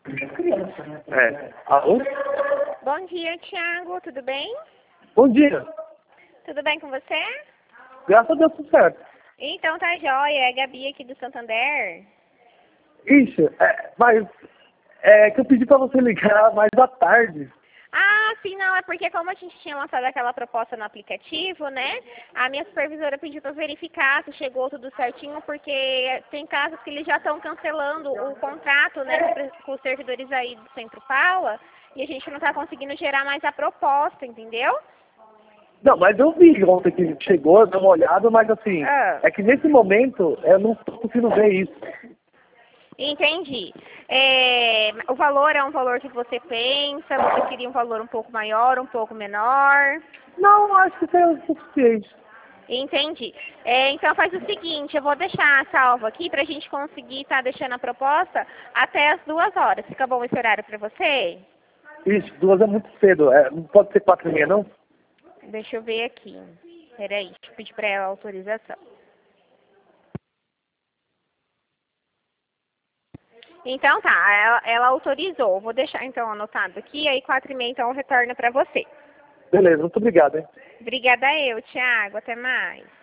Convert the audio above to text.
Alô? Bom dia, Thiago. Tudo bem? Bom dia. Tudo bem com você? Graças a Deus, tudo certo. Então tá jóia. É a Gabi aqui do Santander. Ixi, mas é que eu pedi pra você ligar mais à tarde. Ah, sim, não. É porque como a gente tinha lançado aquela proposta no aplicativo, né? A minha supervisora pediu para verificar se chegou tudo certinho, porque tem casos que eles já estão cancelando o contrato, né, com os servidores aí do Centro Paula, e a gente não está conseguindo gerar mais a proposta, entendeu? Não, mas eu vi ontem que chegou, dei uma olhada, mas assim, é que nesse momento eu não tô conseguindo ver isso. Entendi. O valor é um valor que você pensa? Você queria um valor um pouco maior, um pouco menor? Não, acho que é o suficiente. Entendi. Então faz o seguinte, eu vou deixar salvo aqui para a gente conseguir estar deixando a proposta até as 2 horas. Fica bom esse horário para você? Ixi, 2 é muito cedo. Não pode ser 4h30, não? Deixa eu ver aqui. Peraí, deixa eu pedir para ela a autorização. Então tá, ela autorizou. Vou deixar então anotado aqui, aí 4h30 então retorna para você. Beleza, muito obrigado, hein? Obrigada eu, Thiago. Até mais.